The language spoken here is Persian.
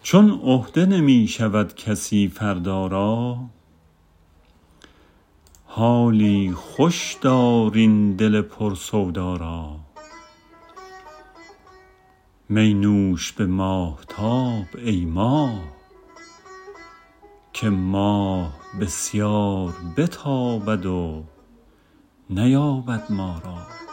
چون عهده نمی شود کسی فردا را، حالی خوش دار این دل پر سودا را. می نوش به ماهتاب ای ماه، که ماه بسیار بتابد و نیابد ما را.